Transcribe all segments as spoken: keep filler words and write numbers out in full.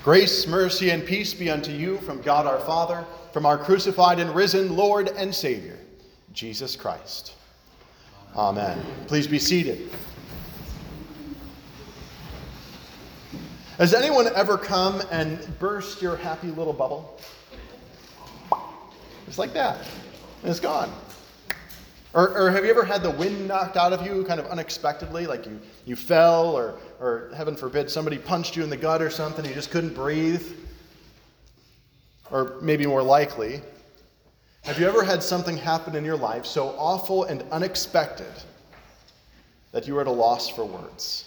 Grace, mercy, and peace be unto you from God our Father, from our crucified and risen Lord and Savior, Jesus Christ. Amen. Please be seated. Has anyone ever come and burst your happy little bubble? It's like that, and it's gone. Or, or have you ever had the wind knocked out of you kind of unexpectedly, like you, you fell, or, or heaven forbid, somebody punched you in the gut or something, you just couldn't breathe? Or maybe more likely, have you ever had something happen in your life so awful and unexpected that you are at a loss for words?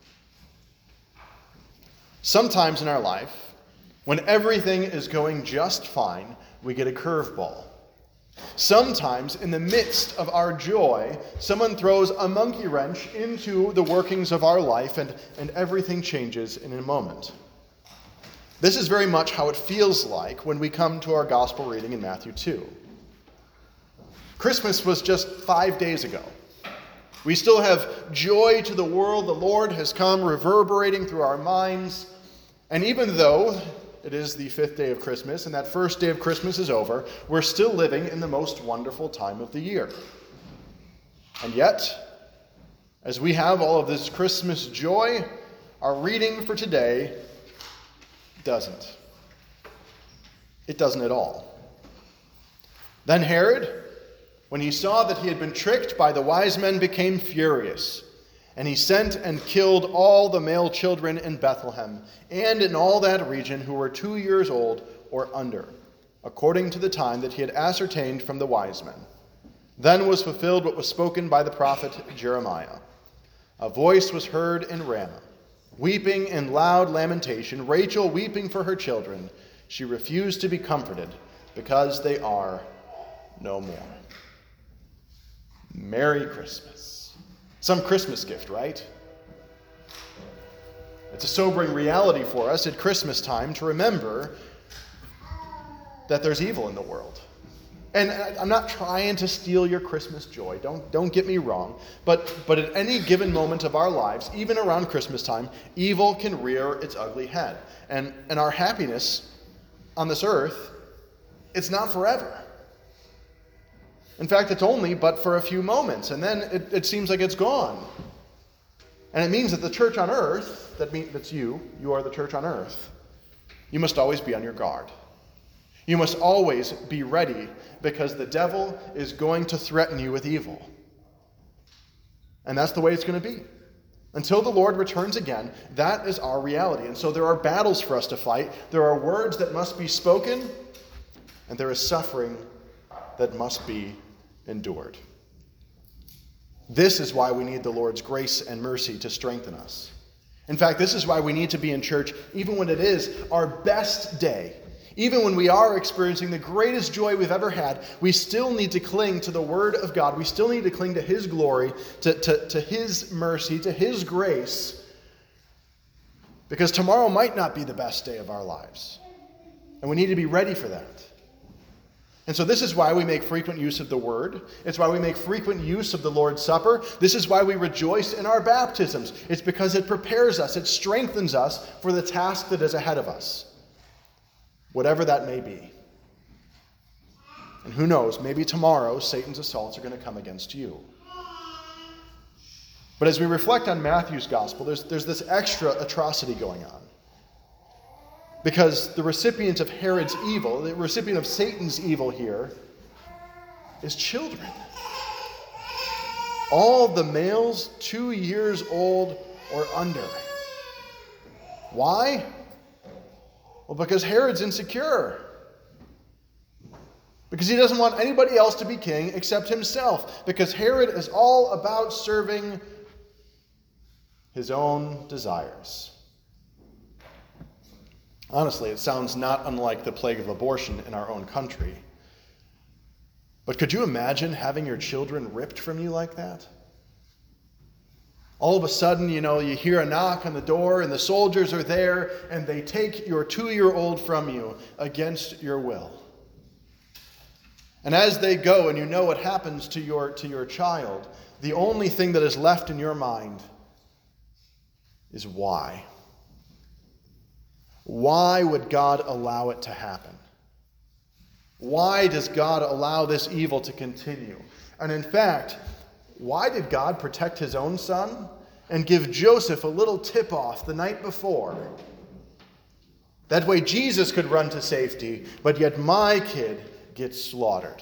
Sometimes in our life, when everything is going just fine, we get a curveball. Sometimes, in the midst of our joy, someone throws a monkey wrench into the workings of our life, and, and everything changes in a moment. This is very much how it feels like when we come to our gospel reading in Matthew two. Christmas was just five days ago. We still have joy to the world. The Lord has come reverberating through our minds. And even though it is the fifth day of Christmas, and that first day of Christmas is over, we're still living in the most wonderful time of the year. And yet, as we have all of this Christmas joy, our reading for today doesn't. It doesn't at all. Then Herod, when he saw that he had been tricked by the wise men, became furious. And he sent and killed all the male children in Bethlehem and in all that region who were two years old or under, according to the time that he had ascertained from the wise men. Then was fulfilled what was spoken by the prophet Jeremiah. A voice was heard in Ramah, weeping in loud lamentation, Rachel weeping for her children. She refused to be comforted because they are no more. Merry Christmas. Some Christmas gift, right? It's a sobering reality for us at Christmas time to remember that there's evil in the world. And I'm not trying to steal your Christmas joy. Don't, don't get me wrong. But, but at any given moment of our lives, even around Christmas time, evil can rear its ugly head. And, and our happiness on this earth, it's not forever. In fact, it's only but for a few moments, and then it, it seems like it's gone. And it means that the church on earth, that means that's you, you are the church on earth, you must always be on your guard. You must always be ready, because the devil is going to threaten you with evil. And that's the way it's going to be. Until the Lord returns again, that is our reality. And so there are battles for us to fight, there are words that must be spoken, and there is suffering that must be endured. This is why we need the Lord's grace and mercy to strengthen us. In fact, this is why we need to be in church even when it is our best day. Even when we are experiencing the greatest joy we've ever had, we still need to cling to the Word of God. We still need to cling to His glory, to, to, to His mercy, to His grace, because tomorrow might not be the best day of our lives. And we need to be ready for that. And so this is why we make frequent use of the Word. It's why we make frequent use of the Lord's Supper. This is why we rejoice in our baptisms. It's because it prepares us, it strengthens us for the task that is ahead of us, whatever that may be. And who knows, maybe tomorrow Satan's assaults are going to come against you. But as we reflect on Matthew's gospel, there's, there's this extra atrocity going on. Because the recipient of Herod's evil, the recipient of Satan's evil here, is children. All the males two years old or under. Why? Well, because Herod's insecure. Because he doesn't want anybody else to be king except himself. Because Herod is all about serving his own desires. Honestly, it sounds not unlike the plague of abortion in our own country. But could you imagine having your children ripped from you like that? All of a sudden, you know, you hear a knock on the door and the soldiers are there and they take your two-year-old from you against your will. And as they go and you know what happens to your, to your child, the only thing that is left in your mind is why. why would God allow it to happen? Why does God allow this evil to continue? And in fact, why did God protect his own son and give Joseph a little tip-off the night before? That way Jesus could run to safety, but yet my kid gets slaughtered.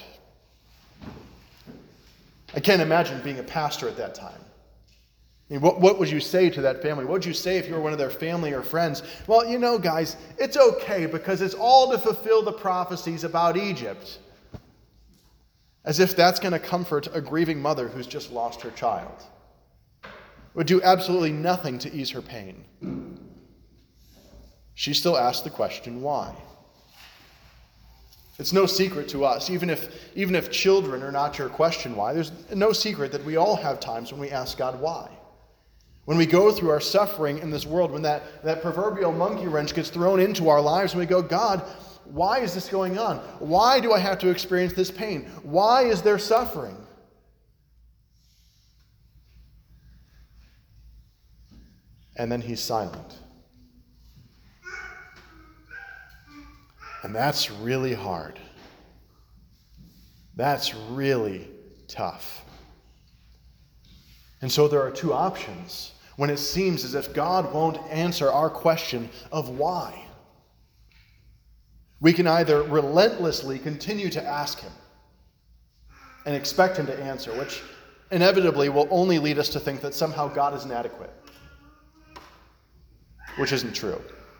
I can't imagine being a pastor at that time. I mean, what, what would you say to that family? What would you say if you were one of their family or friends? Well, you know, guys, it's okay because it's all to fulfill the prophecies about Egypt. As if that's going to comfort a grieving mother who's just lost her child. It would do absolutely nothing to ease her pain. She still asks the question, why? It's no secret to us, even if, even if children are not your question why, there's no secret that we all have times when we ask God why. When we go through our suffering in this world, when that, that proverbial monkey wrench gets thrown into our lives and we go, God, why is this going on? Why do I have to experience this pain? Why is there suffering? And then he's silent. And that's really hard. That's really tough. And so there are two options when it seems as if God won't answer our question of why. We can either relentlessly continue to ask him and expect him to answer, which inevitably will only lead us to think that somehow God is inadequate, which isn't true.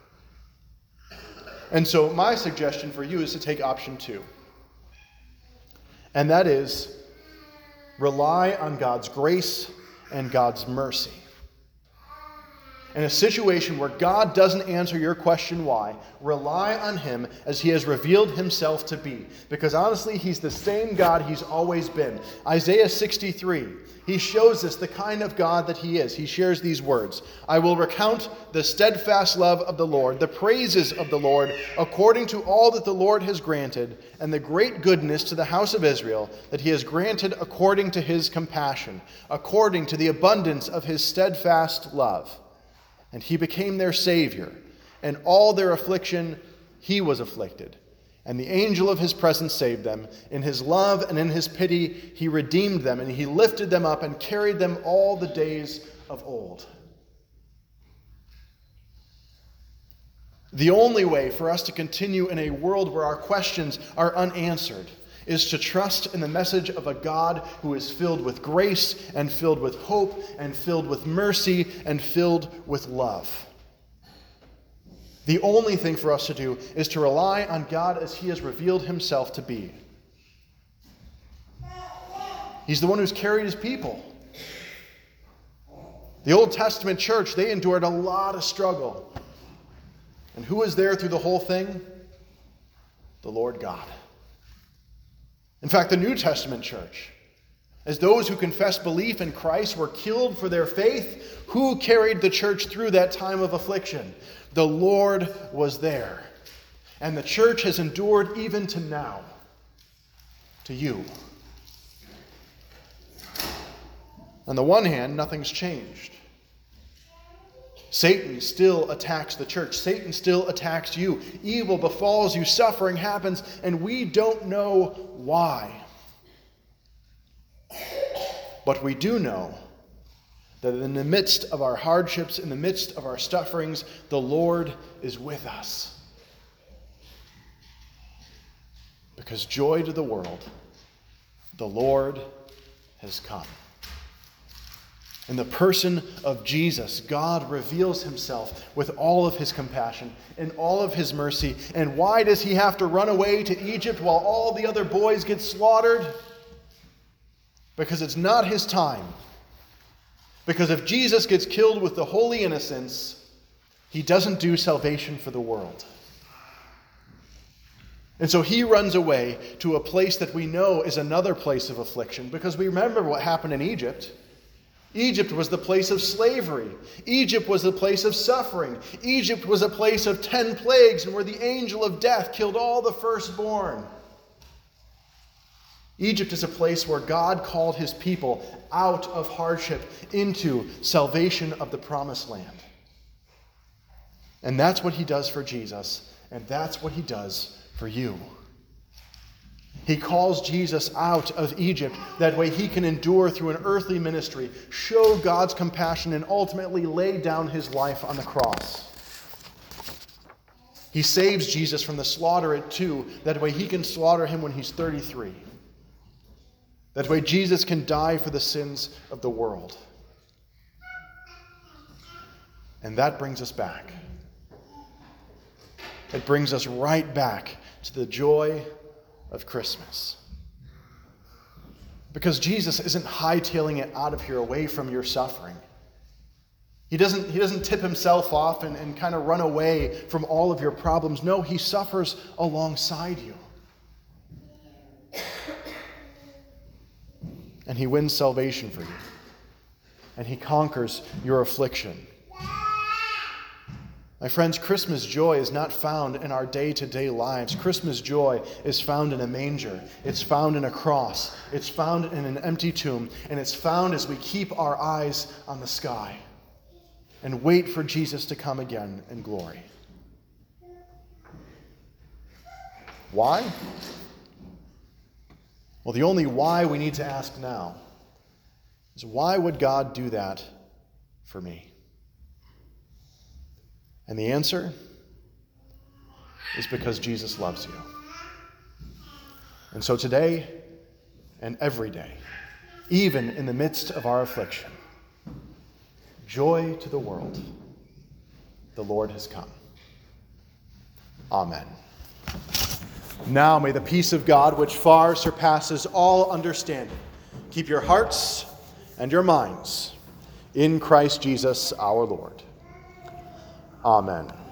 And so my suggestion for you is to take option two. And that is rely on God's grace and God's mercy. In a situation where God doesn't answer your question why, rely on him as he has revealed himself to be. Because honestly, he's the same God he's always been. Isaiah sixty-three, he shows us the kind of God that he is. He shares these words, I will recount the steadfast love of the Lord, the praises of the Lord, according to all that the Lord has granted, and the great goodness to the house of Israel, that he has granted according to his compassion, according to the abundance of his steadfast love. And he became their Savior. And all their affliction, he was afflicted. And the angel of his presence saved them. In his love and in his pity, he redeemed them. And he lifted them up and carried them all the days of old. The only way for us to continue in a world where our questions are unanswered is to trust in the message of a God who is filled with grace and filled with hope and filled with mercy and filled with love. The only thing for us to do is to rely on God as he has revealed himself to be. He's the one who's carried his people. The Old Testament church, they endured a lot of struggle. And who was there through the whole thing? The Lord God. In fact, the New Testament church, as those who confessed belief in Christ were killed for their faith, who carried the church through that time of affliction? The Lord was there. And the church has endured even to now, to you. On the one hand, nothing's changed. Satan still attacks the church. Satan still attacks you. Evil befalls you. Suffering happens, and we don't know why. But we do know that in the midst of our hardships, in the midst of our sufferings, the Lord is with us. Because joy to the world, the Lord has come. In the person of Jesus, God reveals himself with all of his compassion and all of his mercy. And why does he have to run away to Egypt while all the other boys get slaughtered? Because it's not his time. Because if Jesus gets killed with the holy innocents, he doesn't do salvation for the world. And so he runs away to a place that we know is another place of affliction. Because we remember what happened in Egypt. Egypt was the place of slavery. Egypt was the place of suffering. Egypt was a place of ten plagues and where the angel of death killed all the firstborn. Egypt is a place where God called his people out of hardship into salvation of the promised land. And that's what he does for Jesus, and that's what he does for you. He calls Jesus out of Egypt. That way he can endure through an earthly ministry, show God's compassion, and ultimately lay down his life on the cross. He saves Jesus from the slaughter at two. That way he can slaughter him when he's thirty-three. That way Jesus can die for the sins of the world. And that brings us back. It brings us right back to the joy of Christmas. Because Jesus isn't hightailing it out of here away from your suffering. He doesn't, he doesn't tip himself off and, and kind of run away from all of your problems. No, he suffers alongside you. And he wins salvation for you. And he conquers your affliction. My friends, Christmas joy is not found in our day-to-day lives. Christmas joy is found in a manger. It's found in a cross. It's found in an empty tomb. And it's found as we keep our eyes on the sky and wait for Jesus to come again in glory. Why? Well, the only why we need to ask now is, why would God do that for me? And the answer is because Jesus loves you. And so today and every day, even in the midst of our affliction, joy to the world, the Lord has come. Amen. Now may the peace of God, which far surpasses all understanding, keep your hearts and your minds in Christ Jesus our Lord. Amen.